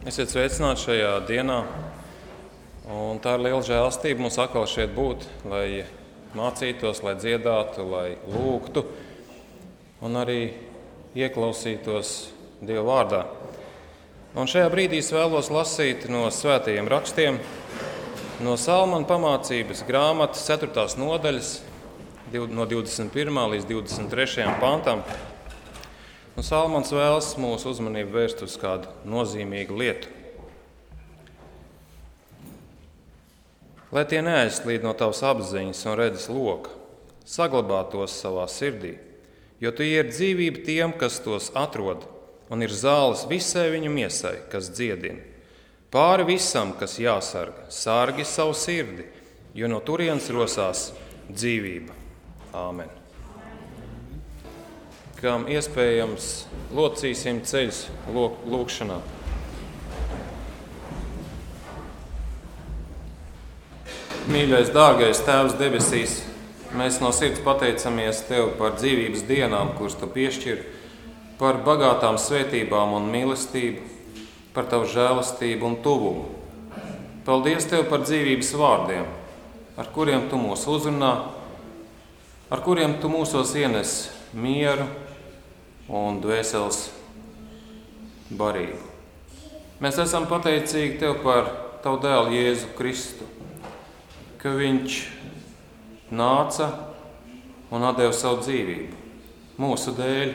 Esiet sveicināti šajā dienā, un tā ir liela žēlastība mums atkal šeit būt, lai mācītos, lai dziedātu, lai lūgtu, un arī ieklausītos Dieva vārdā. Un šajā brīdī es vēlos lasīt no svētajiem rakstiem, no Salmana pamācības grāmatas 4. nodaļas, no 21. līdz 23. pantam. Un Salmans vēlas mūsu uzmanību vērst uz kādu nozīmīgu lietu. Lai tie neaizslīd no tavas apziņas un redzes loka, saglabā tos savā sirdī, jo tu ir dzīvība tiem, kas tos atrod, un ir zāles visai viņu miesai, kas dziedina. Pāri visam, kas jāsarga, sargi savu sirdi, jo no turienes rosās dzīvība. Āmen. Kam iespējams locīsim ceļus lūgšanā. Mīļais, dārgais Tēvs debesīs, mēs no sirds pateicamies Tev par dzīvības dienām, kuras Tu piešķiri, par bagātām svētībām un mīlestību, par Tavu žēlastību un tuvumu. Paldies Tev par dzīvības vārdiem, ar kuriem Tu mūs uzrunā, ar kuriem Tu mūsos ienes mieru un dvēseles barību. Mēs esam pateicīgi Tev par Tavu dēlu Jēzu Kristu, ka Viņš nāca un atdeva savu dzīvību mūsu dēļ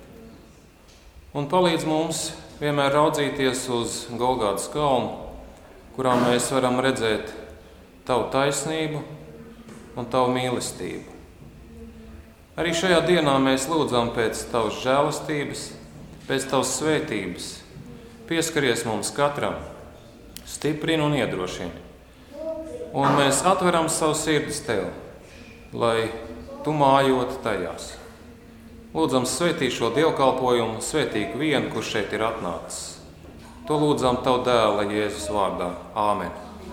un palīdz mums vienmēr raudzīties uz Golgātas kalnu, kurā mēs varam redzēt Tavu taisnību un Tavu mīlestību. Arī šajā dienā mēs lūdzam pēc Tavas žēlastības, pēc Tavas svētības. Pieskaries mums katram, stiprini un iedrošini. Un mēs atveram savu sirdis Tev, lai Tu mājot tajās. Lūdzam svētī šo dievkalpojumu, svētī vienu, kurš šeit ir atnācis. To lūdzam Tavu dēla Jēzus vārdā. Āmen.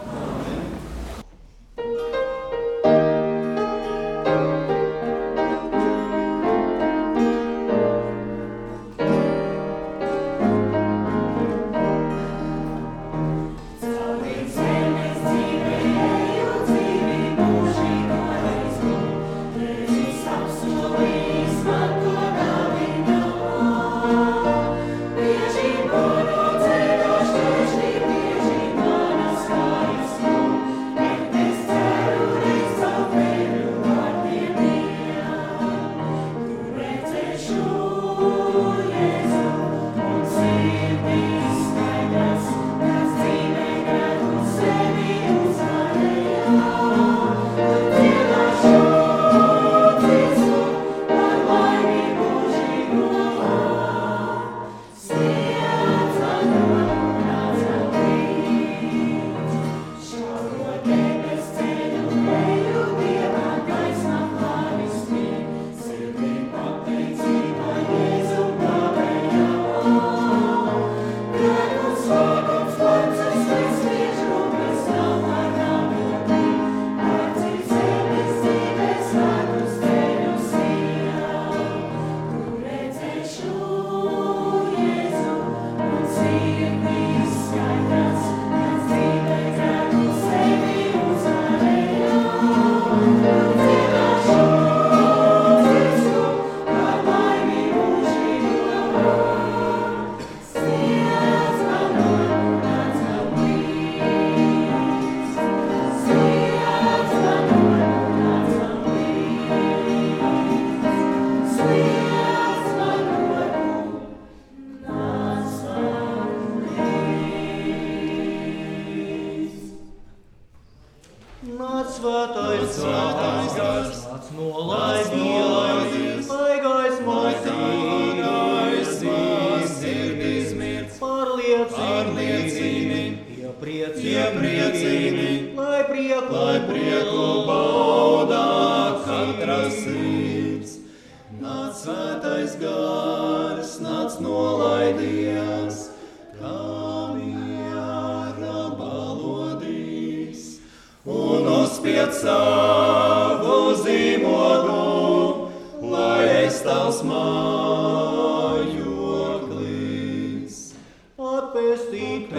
Tavs mājoklis. Atpestīt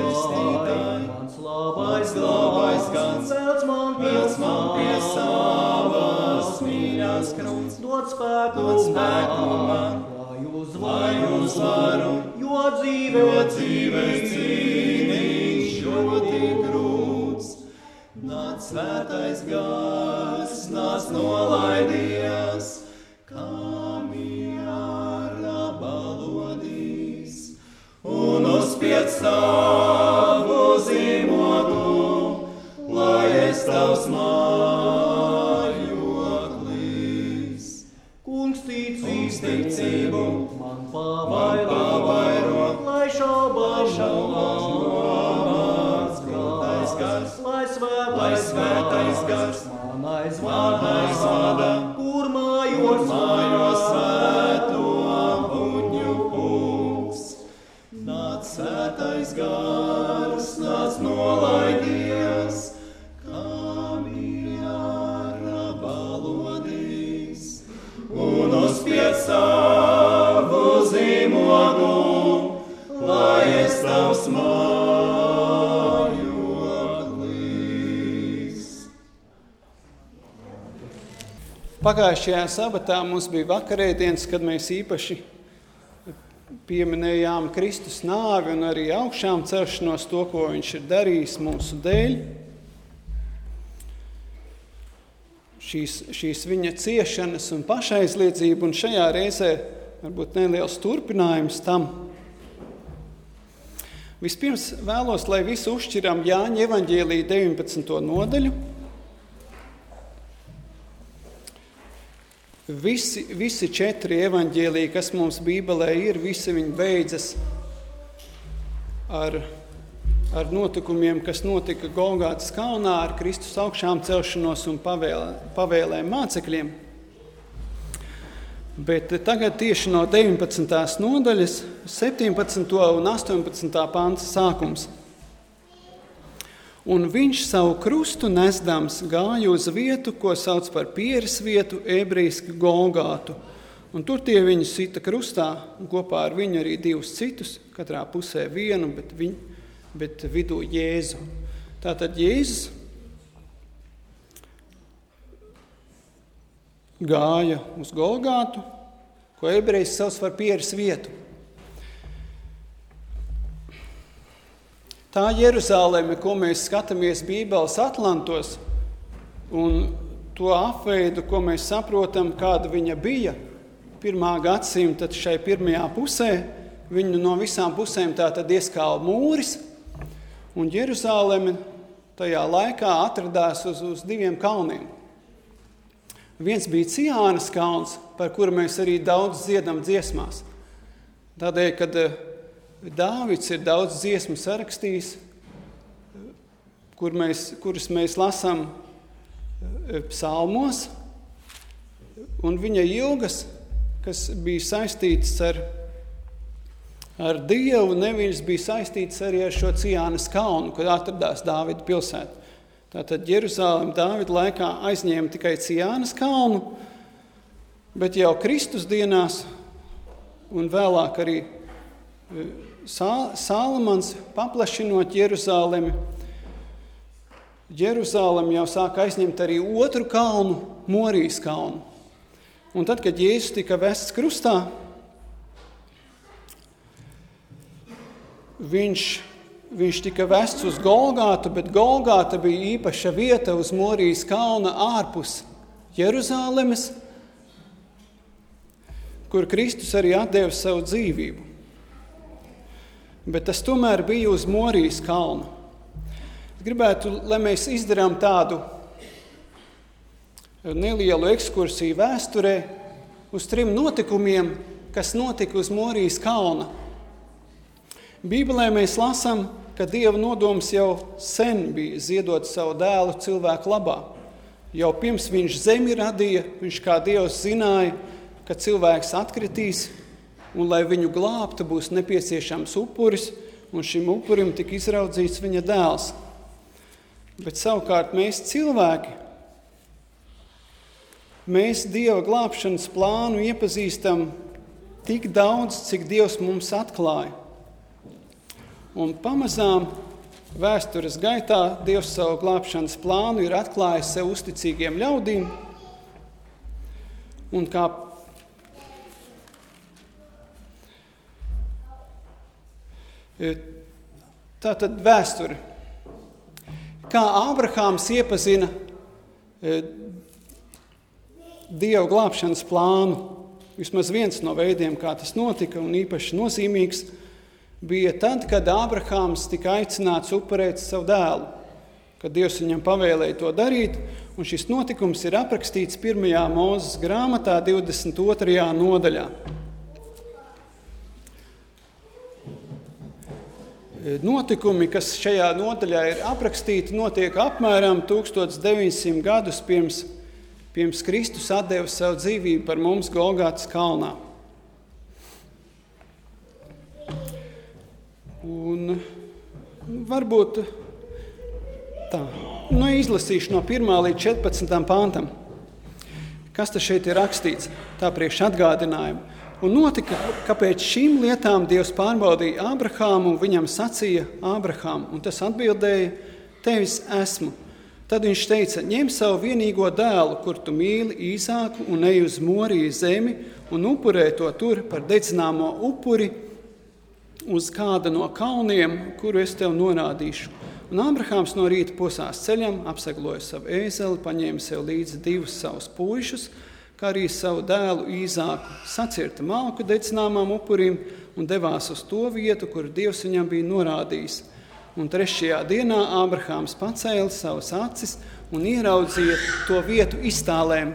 pestītāji, mans labais gans, velc man pie savas mīļās krūts, dod spēku man, lai uzvaru, jo dzīves cīnīgs ļoti grūts. Nāc svētais gars, nāc nolaidies, kā miera balodīs, un uzspied savu zīmogu, lai es tavs mājoklis. Kungs ticību man pavairo, lai šaubās nomāc grūtais gars, lai svētais gars man aizvada, kur mājos svēto puņu pulks. Nāc svētais gars, nāc nolaidies, kā miera balodīs, un uzspied savu zīmogu, lai es tavs mājoklis. Pagājušajā sabatā mums bija vakarēdienas, kad mēs īpaši pieminējām Kristus nāvi un arī augšām celšanos, to, ko viņš ir darījis mūsu dēļ. Šīs viņa ciešanas un pašaizliedzība, un šajā reizē varbūt neliels turpinājums tam. Vispirms vēlos, lai visu uzšķiram Jāņa evaņģēlija 19. nodaļu. Visi 4 evaņģēliji, kas mums Bībelē ir, visi viņi beidzas ar notikumiem, kas notika Golgātas kalnā, ar Kristus augšām celšanos un pavēlēm mācekļiem. Bet tagad tieši no 19. nodaļas, 17. un 18. panta sākums. Un viņš savu krustu nesdams gāja uz vietu, ko sauc par pieres vietu, ebrejiski Golgātu. Un tur tie viņu sita krustā, un kopā ar viņu arī 2 citus, katrā pusē vienu, bet vidū Jēzu. Tātad Jēzus gāja uz Golgātu, ko ebrejs sauc par pieres vietu. Tā Jeruzaleme, ko mēs skatāmies Bībeles atlantos, un to apveidu, ko mēs saprotam, kāda viņa bija 1. gadsimta šai pirmajā pusē, viņu no visām pusēm tātad ieskāva mūris, un Jeruzaleme tajā laikā atradās uz 2 kalniem. Viens bija Ciānas kalns, par kuru mēs arī daudz dziedam dziesmās. Tādēļ, kad Dāvids ir daudz dziesmu sarakstījis, kuras mēs lasām psalmos, un viņa ilgas, kas bija saistītas ar Dievu, neviņas bija saistītas arī ar šo Ciānas kalnu, kur atradās Dāvida pilsēta. Tātad Jeruzalem Dāvida laikā aizņēma tikai Ciānas kalnu, bet jau Kristus dienās un vēlāk arī Salamans paplašinot Jeruzalemi jau sāka aizņemt arī otru kalnu, Morijas kalnu. Un tad, kad Jēzus tika vests krustā, viņš tika vests uz Golgātu, bet Golgāta bija īpaša vieta uz Morijas kalna ārpus Jeruzalemes, kur Kristus arī atdeva savu dzīvību. Bet tas tomēr bija uz Morijas kalna. Es gribētu, lai mēs izdarām tādu nelielu ekskursiju vēsturē uz 3 notikumiem, kas notika uz Morijas kalna. Bībelē mēs lasām, ka Dieva nodoms jau sen bija ziedot savu dēlu cilvēku labā. Jau pirms viņš zemi radīja, viņš kā Dievs zināja, ka cilvēks atkritīs, un lai viņu glābtu, būs nepieciešams upuris, un šim upurim tika izraudzīts viņa dēls. Bet savukārt mēs cilvēki, mēs Dieva glābšanas plānu iepazīstam tik daudz, cik Dievs mums atklāja. Un pamazām vēstures gaitā Dievs savu glābšanas plānu ir atklājis sev uzticīgiem ļaudīm. Un kā tātad vēsture. Kā Ābrahāms iepazina Dieva glābšanas plānu, vismaz viens no veidiem, kā tas notika, un īpaši nozīmīgs, bija tad, kad Ābrahāms tika aicināts upurēt savu dēlu, kad Dievs viņam pavēlēja to darīt, un šis notikums ir aprakstīts 1. Mūzes grāmatā 22. nodaļā. Notikumi, kas šajā nodaļā ir aprakstīti, notiek apmēram 1900 gadus pirms Kristus atdeva savu dzīvību par mums Golgātas kalnā. Un varbūt tā, izlasīšu no 1. līdz 14. pantam. Kas tas šeit ir rakstīts? Tā priekš atgādinājumu. Un notika, ka pēc šīm lietām Dievs pārbaudīja Ābrahāmu un viņam sacīja: Ābrahām, un tas atbildēja: Tevis esmu. Tad viņš teica: ņem savu vienīgo dēlu, kur tu mīli, Īzāku, un ej uz Moriju zemi un upurē to tur par dedzināmo upuri uz kāda no kalniem, kuru es tev norādīšu. Un Ābrahāms no rīta posās ceļam, apsegloja savu ēzeli, paņēma sev līdzi 2 savus puišus, kā arī savu dēlu Īzāku, sacirta malku dedzināmām upurim un devās uz to vietu, kur Dievs viņam bija norādījis. Un 3. dienā Ābrahāms pacēla savas acis un ieraudzīja to vietu iztālēm.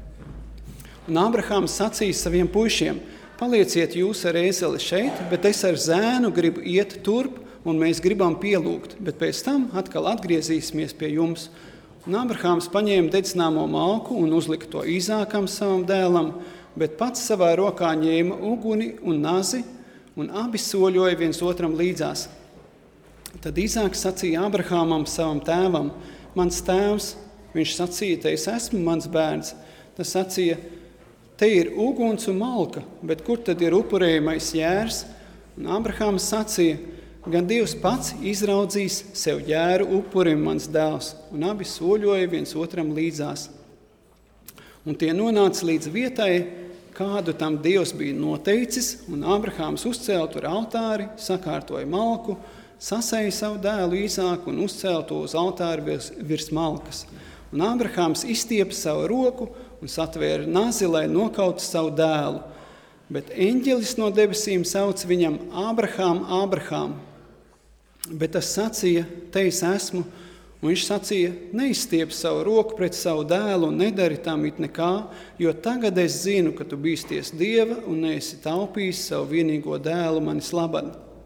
Un Ābrahāms sacīja saviem puišiem: palieciet jūs ar ēzeli šeit, bet es ar zēnu gribu iet turp, un mēs gribam pielūgt, bet pēc tam atkal atgriezīsimies pie jums. Un Ābrahāms paņēma dedzināmo malku un uzlika to Īzākam savam dēlam, bet pats savā rokā ņēma uguni un nazi, un abi soļoja viens otram līdzās. Tad Īzāks sacīja Ābrahāmam savam tēvam: mans tēvs. Viņš sacīja: te es esmu, mans bērns. Tas sacīja: te ir uguns un malka, bet kur tad ir upurējamais jērs? Un Ābrahāms sacīja: gan Dievs pats izraudzīs sev jēru upurim, mans dēls, un abi soļoja viens otram līdzās. Un tie nonāca līdz vietai, kādu tam Dievs bija noteicis, un Ābrahāms uzcēla tur altāri, sakārtoja malku, sasēja savu dēlu Īzāku un uzcēla to uz altāri virs malkas. Un Ābrahāms izstiepa savu roku un satvēra nazi, lai nokautu savu dēlu. Bet eņģelis no debesīm sauc viņam: Ābrahām, Ābrahām. Bet tas sacīja: te es esmu. Un viņš sacīja: neizstiep savu roku pret savu dēlu un nedari tam it nekā, jo tagad es zinu, ka tu bīsties Dieva un neesi taupījis savu vienīgo dēlu manis labad.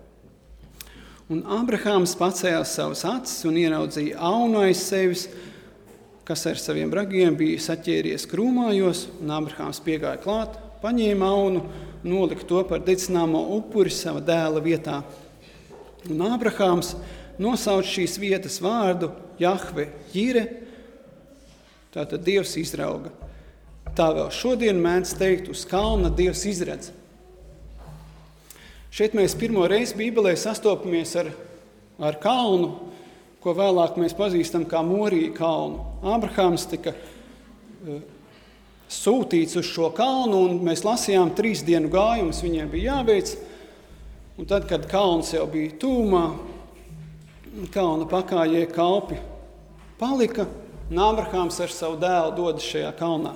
Un Ābrahāms pacēla savas acis un ieraudzīja aunu aiz sevis, kas ar saviem ragiem bija saķēries krūmājos, un Ābrahāms piegāja klāt, paņēma aunu un nolika to par dedzināmo upuri sava dēla vietā. Un Ābrahāms nosauc šīs vietas vārdu Jahve Jire, tātad Dievs izrauga. Tā vēl šodien mēdz teikt: uz kalna Dievs izredz. Šeit mēs pirmo reizi Bībelē sastopamies ar kalnu, ko vēlāk mēs pazīstam kā Morija kalnu. Ābrahāms tika sūtīts uz šo kalnu, un mēs lasījām 3 dienu gājumus, viņiem bija jāveic. Un tad, kad kalns jau bija tūmā, kalna pakājie kalpi palika, un Ābrahāms ar savu dēlu dodas šajā kalnā.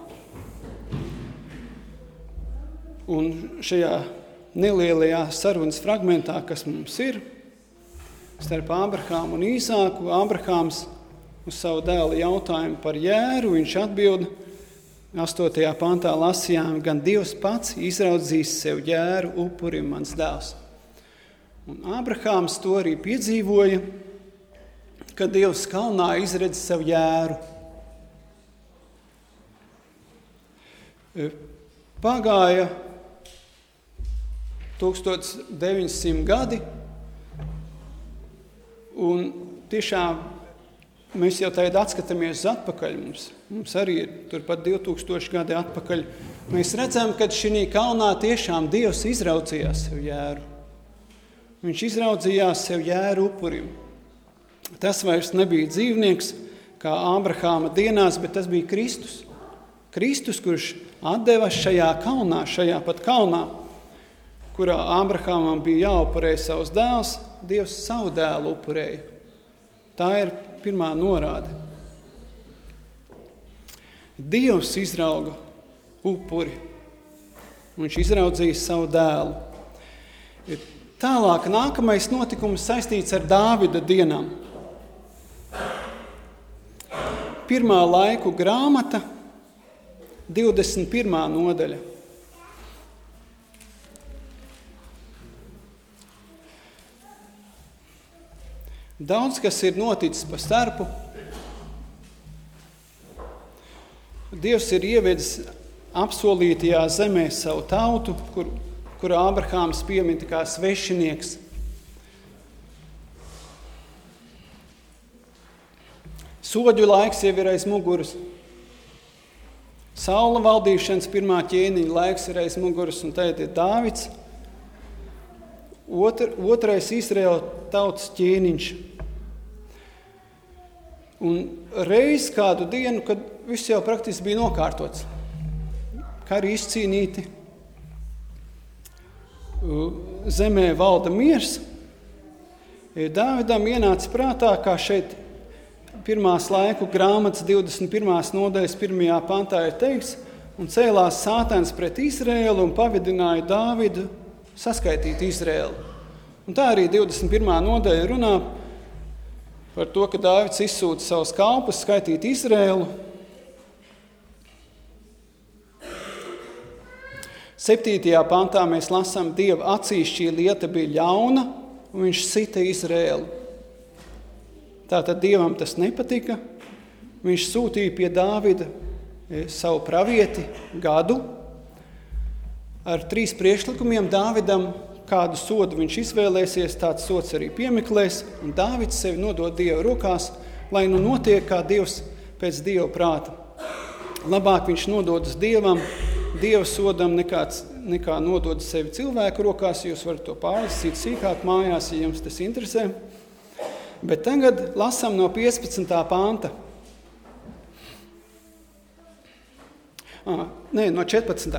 Un šajā nelielajā sarunas fragmentā, kas mums ir, starp Ābrahāmu un Īzāku, Ābrahāms uz savu dēlu jautājumu par jēru, viņš atbild 8. pantā lasījām: gan Dievs pats izraudzīs sev jēru upurim, mans dēls. Un Ābrahāms to arī piedzīvoja, kad Dievs kalnā izredz sev jēru. Pagāja 1900 gadi, un tiešām mēs jau tagad atskatāmies atpakaļ. Mums arī ir turpat 2000 gadi atpakaļ. Mēs redzam, ka šī kalnā tiešām Dievs izraudzījās sev jēru. Viņš izraudzījās sev jēru upurim. Tas vairs nebija dzīvnieks, kā Ābrahāma dienās, bet tas bija Kristus. Kristus, kurš atdeva šajā pat kalnā, kurā Ābrahāmam bija jāupurē savus dēls, Dievs savu dēlu upurēja. Tā ir pirmā norāde. Dievs izrauga upuri. Viņš izraudzīja savu dēlu. Tālāk nākamais notikums saistīts ar Dāvida dienām. Pirmā laiku grāmata, 21. nodaļa. Daudz, kas ir noticis pa starpu. Dievs ir ievedis apsolītajā zemē savu tautu, kuru Ābrahāms piemin kā svešinieks. Soģu laiks jau ir aiz muguras. Saula valdīšanas pirmā ķēniņa laiks ir aiz muguras, un tagad ir Dāvids, otrais Izraēla tautas ķēniņš. Un reiz kādu dienu, kad viss jau praktiski bija nokārtots, kari izcīnīti, zemē valda miers, Dāvidam ienāca prātā, kā šeit pirmās laiku grāmatas 21. nodaļas 1. pantā ir teikts, un cēlās Sātans pret Izraēlu un pavedināja Dāvidu saskaitīt Izraēlu. Un tā arī 21. nodaļa runā par to, ka Dāvids izsūta savus kalpus skaitīt Izraēlu. 7. pantā mēs lasām, Dieva acīs šī lieta bija ļauna, un viņš sita Izraēlu. Tātad Dievam tas nepatika. Viņš sūtīja pie Dāvida savu pravieti Gadu ar 3 priekšlikumiem Dāvidam, kādu sodu viņš izvēlēsies, tāds sods arī piemeklēs, un Dāvids sevi nodod Dieva rokās, lai nu notiek kā Dievs pēc Dieva prāta. Labāk viņš nododas Dievam, Dieva sodam, nekā nodod sevi cilvēku rokās. Jūs varat to pārlasīt sīkāk mājās, ja jums tas interesē. Bet tagad lasām no 15. panta. No 14.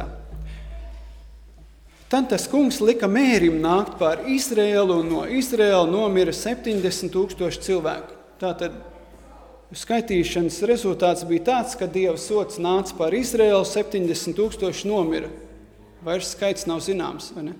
Tad tas kungs lika mērim nākt pār Izraēlu, un no Izraēla nomira 70,000 cilvēku. Tātad skaitīšanas rezultāts bija tāds, ka Dieva sods nāca pār Izraēlu, 70,000 nomira. Vairs skaits nav zināms, vai ne?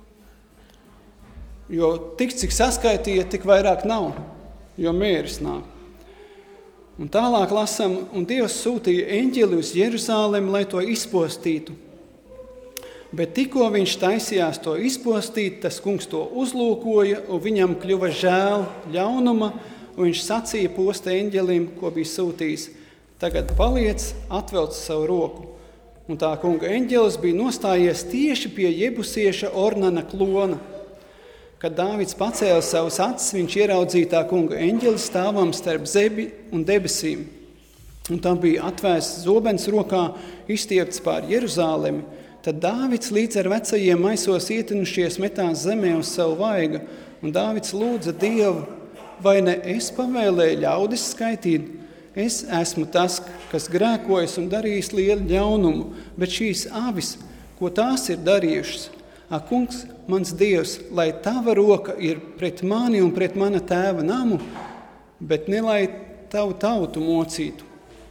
Jo tik, cik saskaitīja, tik vairāk nav, jo mēris nāk. Un tālāk lasam, un Dievs sūtīja eņģeli uz Jeruzālemi, lai to izpostītu. Bet tikko viņš taisījās to izpostīt, tas kungs to uzlūkoja, un viņam kļuva žēl ļaunuma, un viņš sacīja posta eņģelim, ko bija sūtījis. Tagad paliec, atvelc savu roku. Un tā kunga eņģelis bija nostājies tieši pie jebusieša Ornana klona. Kad Dāvids pacēla savus acis, viņš ieraudzīja tā kunga eņģeli stāvam starp zebi un debesīm. Un tam bija atvērsts zobens rokā, izstiepts pār Jeruzālemi. Tad Dāvids līdz ar vecajiem maisos ietinušies metās zemē uz savu vaiga. Un Dāvids lūdza Dievu, vai ne es pavēlēju ļaudis skaitīt? Es esmu tas, kas grēkojas un darījis lielu ļaunumu, bet šīs avis, ko tās ir darījušas? Ak, kungs, mans Dievs, lai tava roka ir pret mani un pret mana tēva namu, bet ne lai tavu tautu mocītu.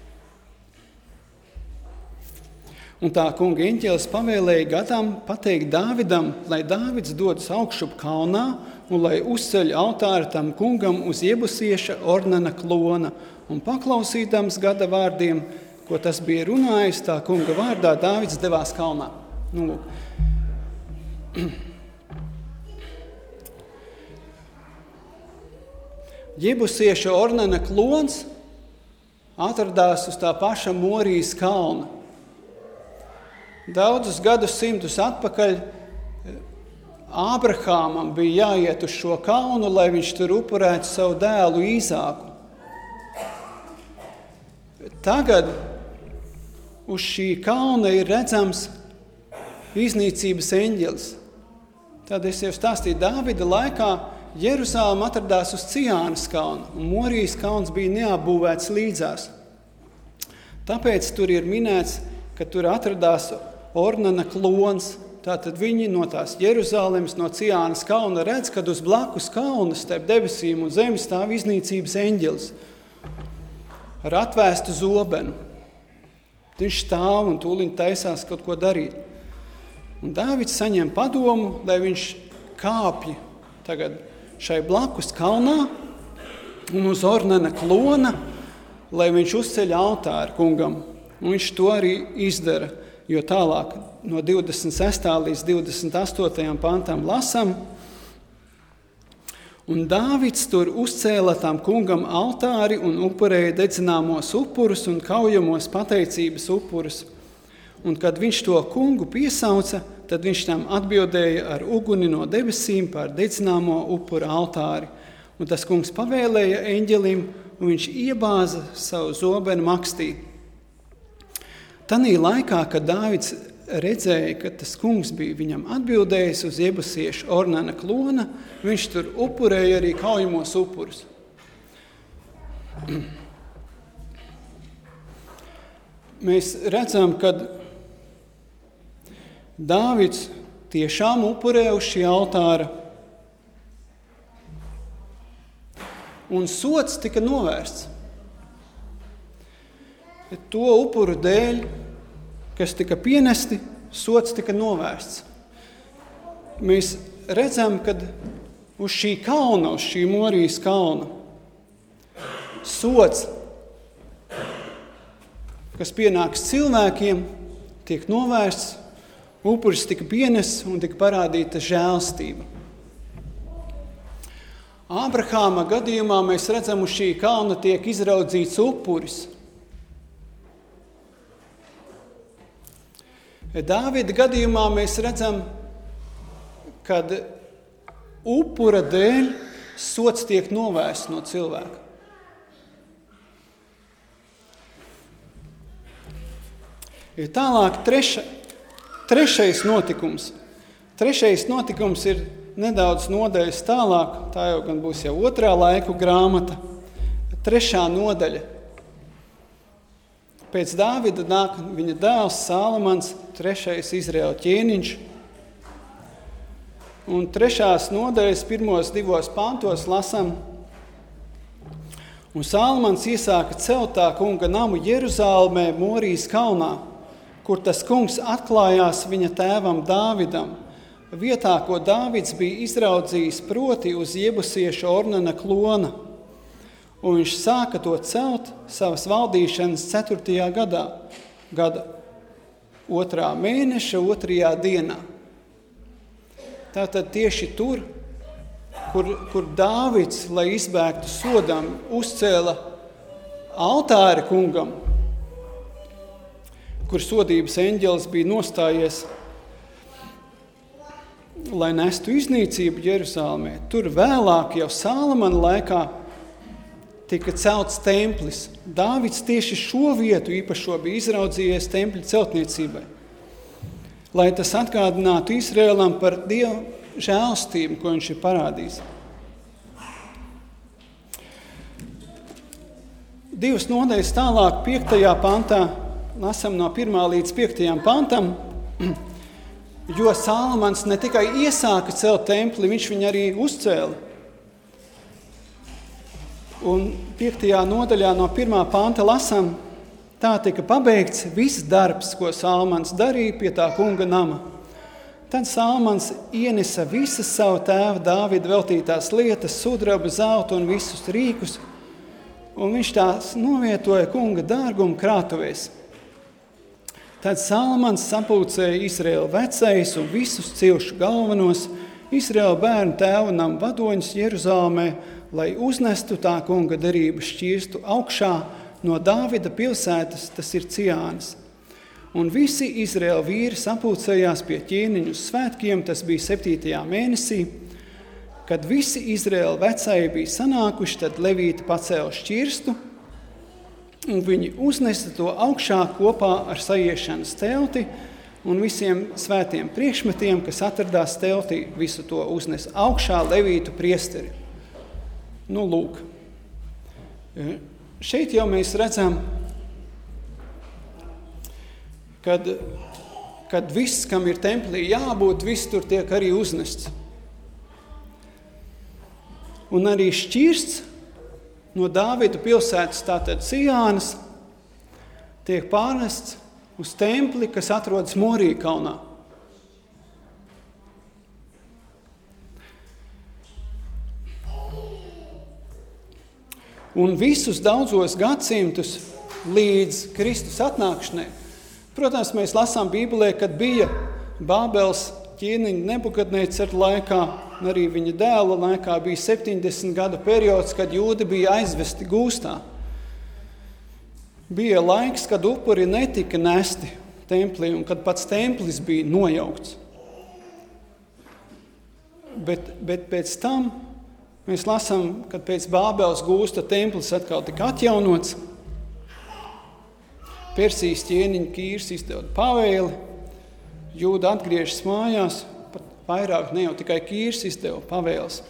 Un tā kunga eņģelis pavēlēja Gadam pateikt Dāvidam, lai Dāvids dodas augšup kalnā un lai uzceļ altāri tam kungam uz jebusieša Ornana klona. Un paklausīdams Gada vārdiem, ko tas bija runājis, tā kunga vārdā Dāvids devās kalnā. Jebusieša Ornana klons atradās uz tā paša Morijas kalna. Daudzus gadsimtus atpakaļ Ābrahāmam bija jāiet uz šo kalnu, lai viņš tur upurētu savu dēlu Īzāku. Tagad uz šī kalna ir redzams iznīcības eņģelis. Tad es jau stāstīju, Dāvida laikā Jeruzālem atradās uz Ciānas kalna, un Morijas kalns bija neapbūvēts līdzās. Tāpēc tur ir minēts, ka tur atradās Ornana klons. Tātad viņi no tās Jeruzālemes, no Ciānas kalna redz, kad uz blakus kalna starp debesīm un zemi stāv iznīcības eņģelis ar atvēstu zobenu. Viņš stāv un tūliņ taisās kaut ko darīt. Un Dāvids saņem padomu, lai viņš kāpj tagad šai blakus kalnā un uz Ornana klona, lai viņš uzceļ altāri kungam. Un viņš to arī izdara, jo tālāk no 26. līdz 28. pantam lasam. Un Dāvids tur uzcēla tam kungam altāri un upurēja dedzināmos upurus un kaujamos pateicības upurus. Un kad viņš to kungu piesauca, tad viņš tam atbildēja ar uguni no debesīm par dedzināmo upura altāri. Un tas kungs pavēlēja eņģelim, un viņš iebāza savu zobenu makstī. Tanī laikā, kad Dāvids redzēja, ka tas kungs bija viņam atbildējis uz jebusiešu Ornana klona, viņš tur upurēja arī kaujamos upurus. Mēs redzam, ka Dāvids tiešām upurē uz šī altāra, un sods tika novērsts. To upuru dēļ, kas tika pienesti, sods tika novērsts. Mēs redzam, ka uz šī kalna, uz šī Morijas kalna, sods, kas pienāks cilvēkiem, tiek novērsts, upuris tika pienests un tika parādīta žēlstība. Ābrahāma gadījumā mēs redzam, uz šī kalna tiek izraudzīts upuris. Dāvida gadījumā mēs redzam, kad upura dēļ sods tiek novērsts no cilvēka. Ir tālāk trešais notikums. Trešais notikums ir nedaudz nodaļas tālāk, tā jau gan būs jau 2. laiku grāmata, 3. nodaļa. Pēc Dāvida nāk viņa dēls Sālamans, 3. Izraēla ķēniņš. Un 3. nodaļas 1. 2. pantos lasam. Un Sālamans iesāka celt tā kunga namu Jeruzālemē Morijas kalnā, kur tas kungs atklājās viņa tēvam Dāvidam, vietā, ko Dāvids bija izraudzījis proti uz jebusieša Ornana klona. Un viņš sāka to celt savas valdīšanas 4. gada 2. mēneša 2. dienā. Tātad tieši tur, kur Dāvids, lai izbēgtu sodam, uzcēla altāri kungam, kur sodības eņģelis bija nostājies, lai nestu iznīcību Jeruzālemē. Tur vēlāk jau Sālamana laikā tika celts templis. Dāvids tieši šo vietu īpašo bija izraudzījies tempļa celtniecībai, lai tas atgādinātu Izraēlam par Dieva žēlstību, ko viņš ir parādījis. 2 nodaļas tālāk 5. pantā lasam no 1. līdz 5. pantam, jo Sālamans ne tikai iesāka celt templi, viņš viņu arī uzcēla. Un 5. nodaļā no 1. panta lasam, tā tika pabeigts viss darbs, ko Sālamans darīja pie tā kunga nama. Tad Sālamans ienesa visas savu tēva Dāvida veltītās lietas, sudraba, zeltu un visus rīkus, un viņš tās novietoja kunga dārguma krātuvēs. Tad Sālamans sapulcēja Izraēla vecais un visus cilšu galvenos, Izraēla bērnu tēvu namu vadoņus Jeruzālemē, lai uznestu tā kunga derības šķirstu augšā no Dāvida pilsētas, tas ir Ciānas. Un visi Izraēla vīri sapulcējās pie ķēniņu svētkiem, tas bija 7. mēnesī. Kad visi Izraēla vecāji bija sanākuši, tad levīti pacēla šķirstu, un viņi uznesa to augšā kopā ar sajiešanas telti un visiem svētiem priekšmetiem, kas atradās teltī, visu to uznes augšā Levītu priesteri. Nu, lūk. Šeit jau mēs redzam, kad viss, kam ir templī jābūt, viss tur tiek arī uznests. Un arī šķirsts no Dāvida pilsētas, tātad Cijānas, tiek pārnests uz templi, kas atrodas Morija kalnā. Un visus daudzos gadsimtus līdz Kristus atnākšanai, protams, mēs lasām Bībelē, kad bija Bābeles ķīniņa Nebukadnecera laikā, un arī viņa dēla laikā bija 70 gadu periods, kad jūdi bija aizvesti gūstā. Bija laiks, kad upuri netika nesti templī, un kad pats templis bija nojaukts. Bet pēc tam mēs lasām, kad pēc Bābeles gūsta templis atkal tika atjaunots. Persijas ķēniņa Kīrs izdeva pavēli, jūda atgriežas mājās, pat vairāk ne jau tikai Kīrs izdeva pavēles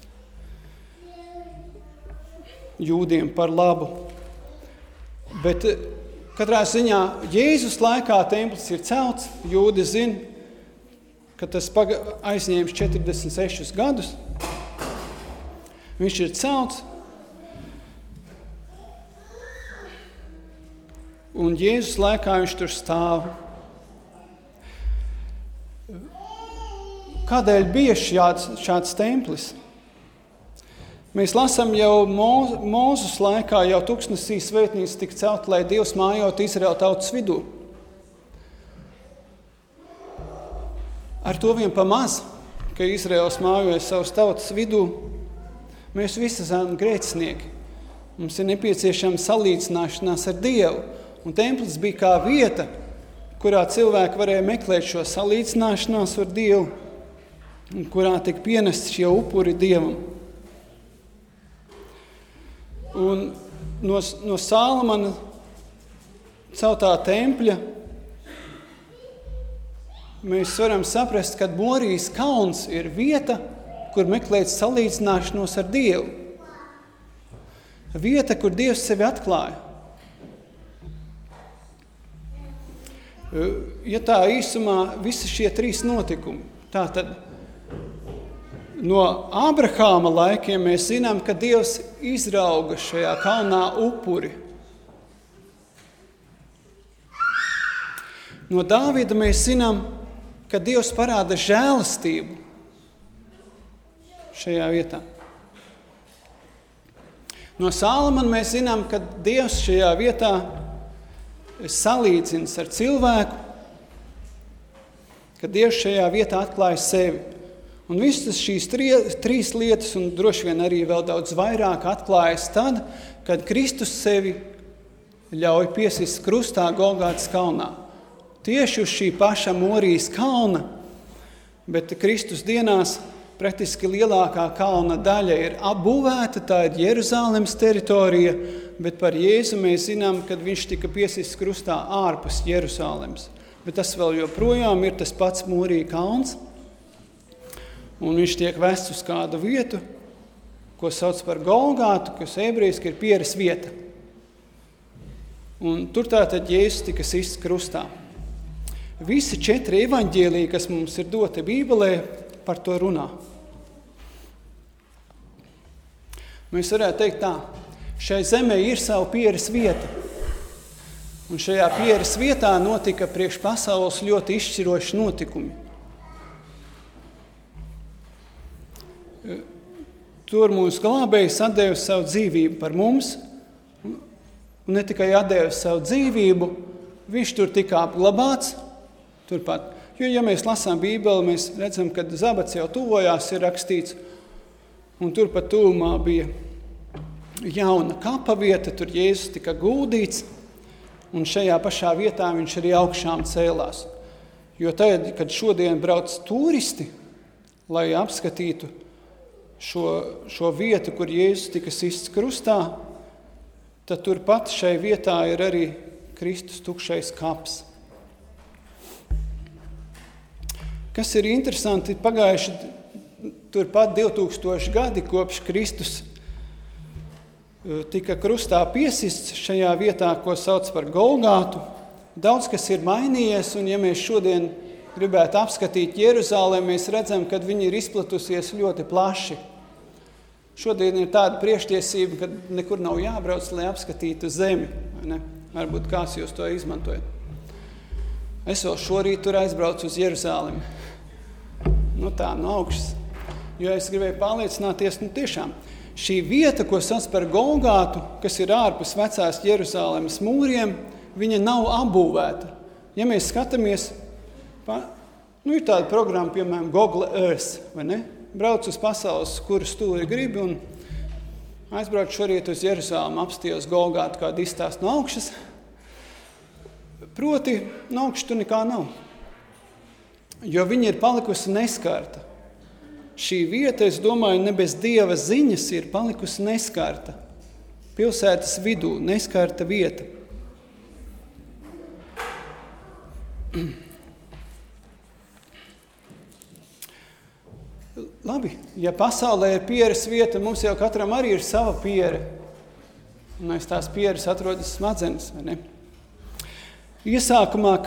jūdiem par labu. Bet katrā ziņā Jēzus laikā templis ir celts, jūdi zina, ka tas aizņēmis 46 gadus. Viņš ir celts, un Jēzus laikā viņš tur stāv. Kādēļ bija šāds templis? Mēs lasām jau Mūzes laikā, jau tuksnesī svētnīca tika celt, lai Dievs mājot Izraēla tautas vidū. Ar to vien pa maz, ka Izraēls mājoja savas tautas vidū, mēs visi esam grēcinieki. Mums ir nepieciešama salīdzināšanās ar Dievu. Un templis bija kā vieta, kurā cilvēki varēja meklēt šo salīdzināšanos ar Dievu, un kurā tika pienesti šie upuri Dievam. Un no Sālamana celtā tempļa mēs varam saprast, ka Morijas kalns ir vieta, kur meklēt salīdzināšanos ar Dievu. Vieta, kur Dievs sevi atklāja. Ja tā īsumā visi šie 3 notikumi, tātad no Ābrahāma laikiem mēs zinām, ka Dievs izrauga šajā kalnā upuri. No Dāvida mēs zinām, ka Dievs parāda žēlastību šajā vietā. No Sālamana mēs zinām, ka Dievs šajā vietā salīdzinas ar cilvēku, ka Dievs šajā vietā atklāja sevi. Un visas šīs 3 lietas, un droši vien arī vēl daudz vairāk, atklājas tad, kad Kristus sevi ļauj piesist krustā Golgātas kalnā. Tieši uz šī paša Morijas kalna, bet Kristus dienās praktiski lielākā kalna daļa ir apbūvēta, tā ir Jeruzālemes teritorija, bet par Jēzu mēs zinām, kad viņš tika piesists krustā ārpus Jeruzālemes. Bet tas vēl joprojām ir tas pats Morija kalns, un viņš tiek vests uz kādu vietu, ko sauc par Golgātu, kas ebrejiski ir pieres vieta. Un tur tātad Jēzus tika sists krustā. Visi 4 evaņģēliji, kas mums ir doti Bībelē, par to runā. Mēs varētu teikt tā, šai zemē ir sava pieres vieta. Un šajā pieres vietā notika priekš pasaules ļoti izšķiroši notikumi. Tur mūsu glābējs atdeva savu dzīvību par mums, un ne tikai atdeva savu dzīvību, viņš tur tika apglabāts, turpat. Jo, ja mēs lasām Bībeli, mēs redzam, ka Zabats jau tuvojās, ir rakstīts, un tur pat tuvumā bija jauna kapa vieta, tur Jēzus tika guldīts, un šajā pašā vietā viņš arī augšām cēlās. Jo tad, kad šodien brauc turisti, lai apskatītu šo vietu, kur Jēzus tika sists krustā, tad turpat šai vietā ir arī Kristus tukšais kaps. Kas ir interesanti, pagājuši turpat 2000 gadi, kopš Kristus tika krustā piesists šajā vietā, ko sauc par Golgātu. Daudz kas ir mainījies, un ja mēs šodien gribētu apskatīt Jeruzalemi, mēs redzam, ka viņi ir izplatusies ļoti plaši. Šodien ir tāda priekštiesība, ka nekur nav jābrauc, lai apskatītu zemi. Vai ne? Varbūt kāds jūs to izmantojat. Es vēl šorīt tur aizbraucu uz Jeruzalemi. Tā, no augšas. Jo es gribēju pārliecināties, tiešām, šī vieta, ko sauc par Golgātu, kas ir ārpus vecās Jeruzalemes mūriem, viņa nav apbūvēta. Ja mēs skatāmies, ir tāda programma, piemēram, Google Earth, vai ne? Brauc uz pasaules, kuru stūri gribi, un aizbrauc šorīt uz Jeruzalemi, apstījos Golgātu, kādu izstāst no augšas. Proti, no augšas tur nekā nav, jo viņa ir palikusi neskarta. Šī vieta, es domāju, ne bez Dieva ziņas ir palikusi neskarta. Pilsētas vidū neskarta vieta. Labi, ja pasaulē ir pieres vieta, mums jau katram arī ir sava piere. Un aiz tās pieres atrodas smadzenes, vai ne? Iesākumā,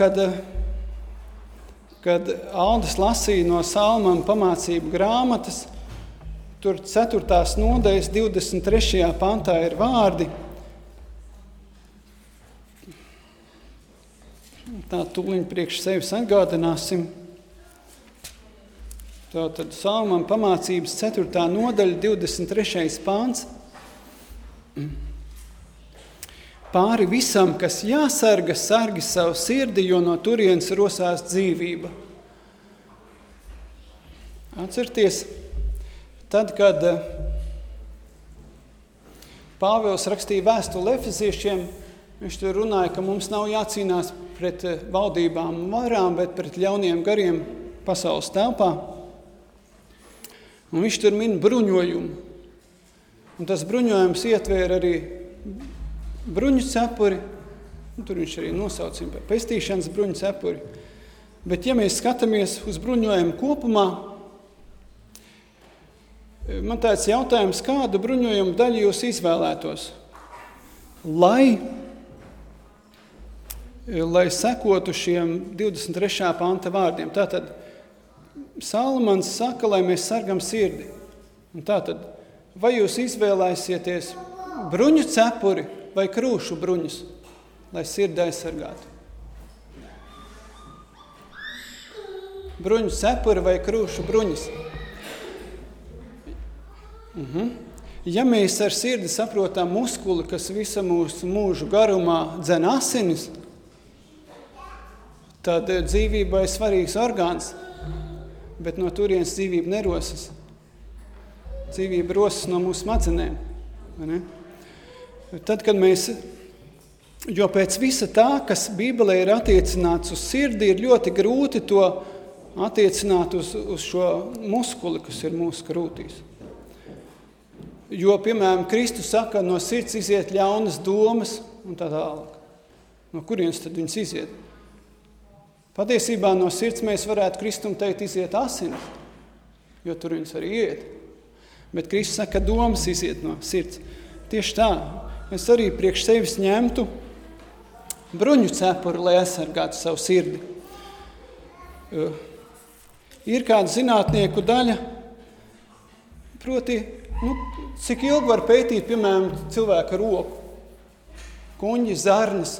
kad Aldis lasīja no Salmam pamācību grāmatas, tur 4. nodaļas 23. pantā ir vārdi. Tā tūliņ priekš sevis atgādināsim. Tātad Salmam pamācības 4. nodaļa 23. pants. Pāri visam, kas jāsarga, sargi savu sirdi, jo no turienes rosās dzīvība. Atcerieties, tad, kad Pāvils rakstīja vēstuli Efeziešiem, viņš tur runāja, ka mums nav jācīnās pret valdībām un varām, bet pret ļauniem gariem pasaules telpā. Un viņš tur min bruņojumu. Un tas bruņojums ietvēra arī bruņu cepuri, tur viņš arī nosaucina par pestīšanas bruņu cepuri. Bet ja mēs skatāmies uz bruņojumu kopumā, man tāds jautājums, kādu bruņojumu daļu jūs izvēlētos, lai sekotu šiem 23. panta vārdiem. Tātad Salmans saka, lai mēs sargam sirdi. Un tātad, vai jūs izvēlēsieties bruņu cepuri vai krūšu bruņus, lai sirdi aizsargātu? Bruņu cepuri vai krūšu bruņus? Ja mēs ar sirdi saprotam muskuli, kas visa mūsu mūžu garumā dzen asinis, tad dzīvībai svarīgs orgāns, bet no turienes dzīvība nerosas. Dzīvība rosas no mūsu smadzenēm. Vai ne? Tad, kad jo pēc visa tā, kas Bībelē ir attiecināts uz sirdi, ir ļoti grūti to attiecināt uz šo muskuli, kas ir mūsu krūtīs. Jo, piemēram, Kristus saka, no sirds iziet ļaunas domas un tā tālāk. No kurienes tad viņas iziet? Patiesībā no sirds mēs varētu Kristum teikt iziet asinis, jo tur viņas arī iet. Bet Kristus saka, ka domas iziet no sirds. Tieši tā. Es arī priekš sevis ņemtu bruņu cepuri, lai aizsargātu savu sirdi. Ir kāda zinātnieku daļa, proti, cik ilgi var pētīt, piemēram, cilvēka roku, kuņģi, zarnas.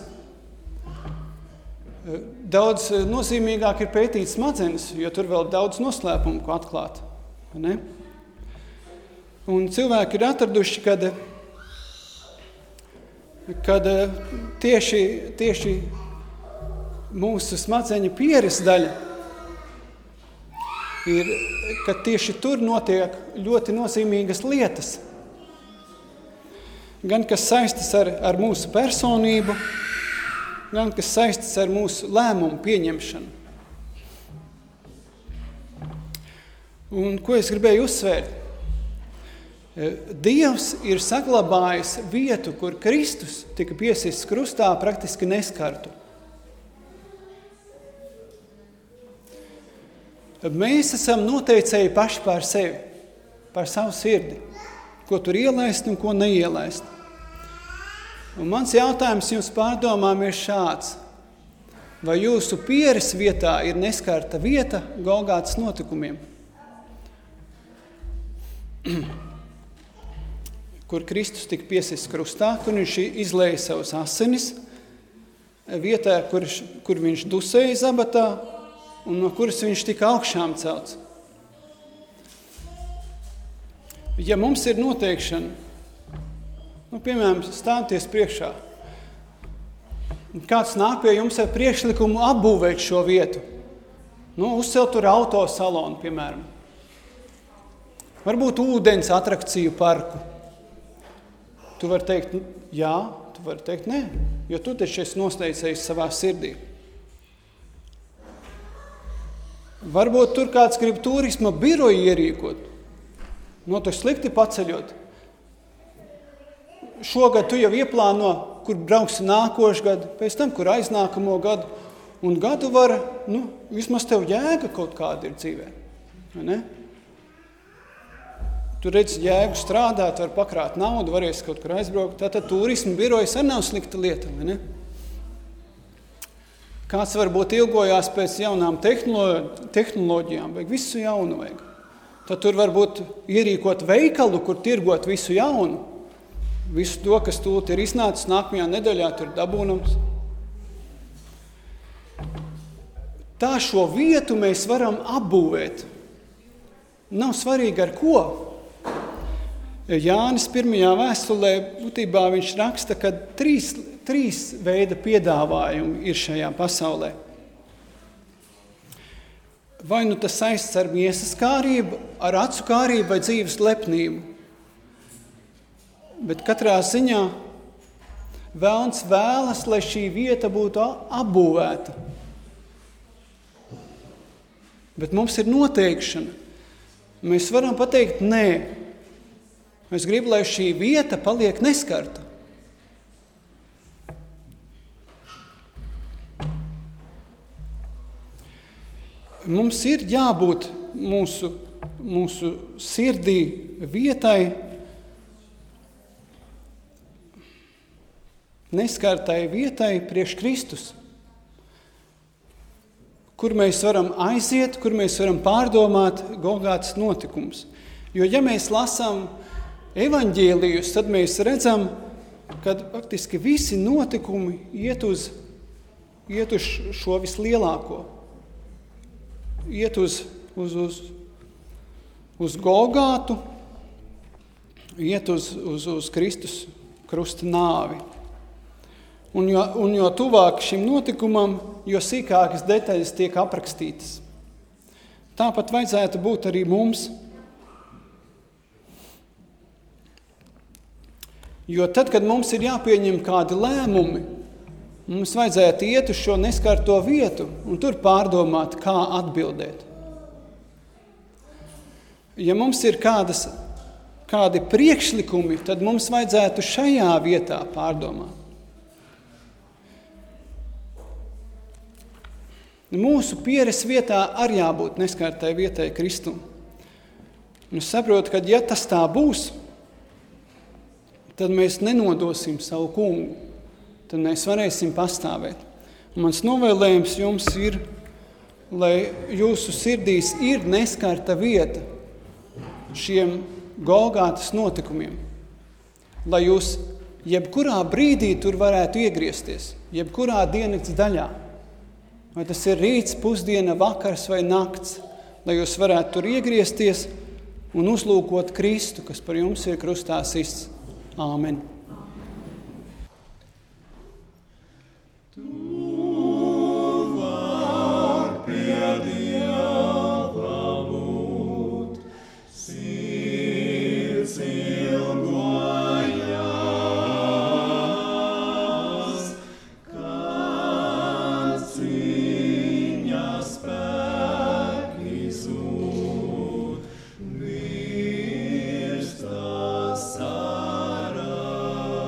Daudz nozīmīgāk ir pētīt smadzenes, jo tur vēl daudz noslēpumu, ko atklāt. Ne? Un cilvēki ir atraduši, kad tieši mūsu smadzeņu pieres daļa ir, ka tieši tur notiek ļoti nozīmīgas lietas. Gan kas saistas ar mūsu personību, gan kas saistas ar mūsu lēmumu pieņemšanu. Un ko es gribēju uzsvērt? Dievs ir saglabājis vietu, kur Kristus tika piesists krustā, praktiski neskartu. mēs esam noteicēji paši pār sevi, pār savu sirdi, ko tur ielaist un ko neielaist. Un mans jautājums jums pārdomām ir šāds. Vai jūsu pieres vietā ir neskarta vieta Golgātas notikumiem? Kur Kristus tika piesists krustā, kur viņš izlēja savus asinis, vietā, kur viņš dusēja zabatā un no kuras viņš tika augšām celts. Ja mums ir noteikšana, piemēram, stāvties priekšā, kāds nāk pie jums ar priekšlikumu apbūvēt šo vietu, uzcelt tur autosalonu, piemēram, varbūt ūdens atrakciju parku. Tu vari teikt jā, tu vari teikt nē, jo tu taču esi nosteicējis savā sirdī. Varbūt tur kāds grib turisma biroju ierīkot, to slikti paceļot. Šogad tu jau ieplāno, kur brauksi nākošu gadu, pēc tam, kur aiznākamo gadu, un gadu var, vismaz tev jēga kaut kāda ir dzīvē, vai ne? Tu redzi jēgu strādāt, var pakrāt naudu, varēs kaut kur aizbraukt. Tātad turisma birojas arī nav slikta lieta, vai ne? Kāds varbūt ilgojās pēc jaunām tehnoloģijām, vajag visu jaunu vajag. Tad tur varbūt ierīkot veikalu, kur tirgot visu jaunu. Visu to, kas tūlīt ir iznācis nākamajā nedēļā, tur dabūnams. Tā šo vietu mēs varam apbūvēt. Nav svarīgi ar ko. Jānis 1. vēstulē būtībā viņš raksta, ka trīs veida piedāvājumi ir šajā pasaulē. Vai tas saists ar miesas kārību, ar acu kārību vai dzīves lepnību. Bet katrā ziņā Velns vēlas, lai šī vieta būtu apbūvēta. Bet mums ir noteikšana. Mēs varam pateikt nē. Es gribu, lai šī vieta paliek neskarta. Mums ir jābūt mūsu sirdī vietai, neskartai vietai priekš Kristus, kur mēs varam aiziet, kur mēs varam pārdomāt Golgātas notikumus. Jo ja mēs lasām evaņģēlijus, tad mēs redzam, ka faktiski visi notikumi iet uz šo vislielāko. Iet uz Golgātu, iet uz Kristus krusta nāvi. Un jo tuvāk šim notikumam, jo sīkākas detaļas tiek aprakstītas. Tāpat vajadzētu būt arī mums. Jo tad, kad mums ir jāpieņem kādi lēmumi, mums vajadzētu iet uz šo neskarto vietu un tur pārdomāt, kā atbildēt. Ja mums ir kādi priekšlikumi, tad mums vajadzētu šajā vietā pārdomāt. Mūsu pieres vietā arī jābūt neskartai vietai Kristum. Un es saprotu, ka ja tas tā būs, tad mēs nenodosim savu kungu. Tad mēs varēsim pastāvēt. Un mans novēlējums jums ir, lai jūsu sirdīs ir neskarta vieta šiem Golgātas notikumiem. Lai jūs jebkurā brīdī tur varētu iegriezties, jebkurā dienas daļā. Vai tas ir rīts, pusdiena, vakars vai nakts, lai jūs varētu tur iegriezties un uzlūkot Kristu, kas par jums ir krustā sists. Āmen. Sarah.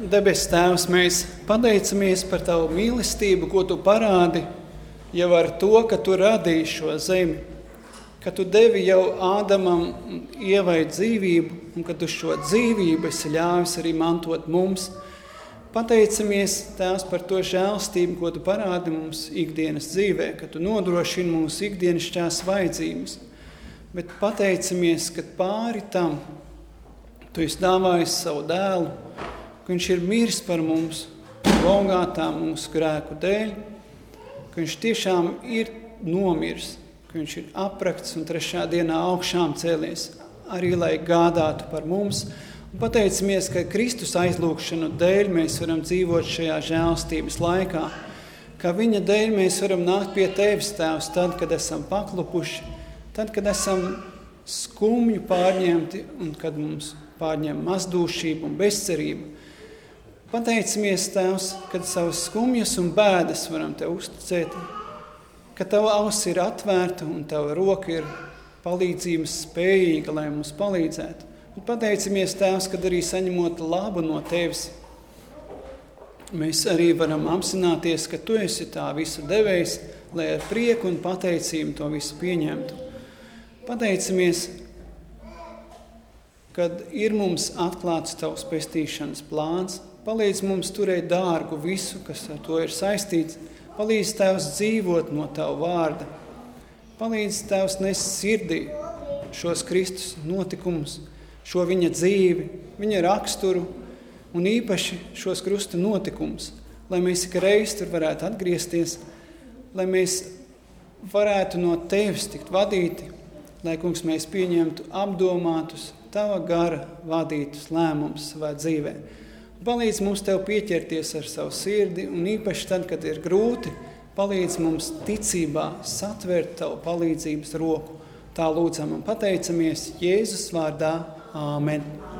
Debes Tēvs, mēs pateicamies par Tavu mīlestību, ko Tu parādi jau ar to, ka Tu radīji šo zemi, ka Tu devi jau Ādamam Ievai dzīvību un ka Tu šo dzīvību esi ļāvis arī mantot mums. Pateicamies, Tēvs, par to žēlstību, ko Tu parādi mums ikdienas dzīvē, ka Tu nodrošini mūsu ikdienišķās vajadzības. Bet pateicamies, ka pāri tam Tu esi dāvājis savu dēlu, ka viņš ir miris par mums, Golgātā mūsu grēku dēļ, ka viņš tiešām ir nomiris, ka viņš ir aprakts un 3. dienā augšām cēlies, arī lai gādātu par mums. Un pateicamies, ka Kristus aizlūgšanu dēļ mēs varam dzīvot šajā žēlstības laikā, ka viņa dēļ mēs varam nākt pie Tevis, Tēvs, tad, kad esam paklupuši, tad, kad esam skumju pārņemti un kad mums pārņem mazdūšību un bezcerību. Pateicamies, Tēvs, kad savas skumjas un bēdas varam Tev uzticēt, ka Tava auss ir atvērta un Tava roka ir palīdzības spējīga, lai mums palīdzētu. Un pateicamies, Tēvs, kad arī saņemot labu no Tevis, mēs arī varam apzināties, ka Tu esi tā visa devējs, lai ar prieku un pateicību to visu pieņemtu. Pateicamies, kad ir mums atklāts Tavs pestīšanas plāns, palīdz mums turēt dārgu visu, kas ar to ir saistīts, palīdz Tēvs dzīvot no Tava vārda, palīdz Tēvs nes sirdī šos Kristus notikumus, šo viņa dzīvi, viņa raksturu un īpaši šos krusta notikumus, lai mēs ikreiz tur varētu atgriezties, lai mēs varētu no Tevis tikt vadīti, lai, Kungs, mēs pieņemtu apdomātus, Tava gara vadītus lēmumus savā dzīvē. Palīdz mums Tev pieķerties ar savu sirdi un īpaši tad, kad ir grūti, palīdz mums ticībā satvert Tavu palīdzības roku. Tā lūdzam un pateicamies Jēzus vārdā. Āmen.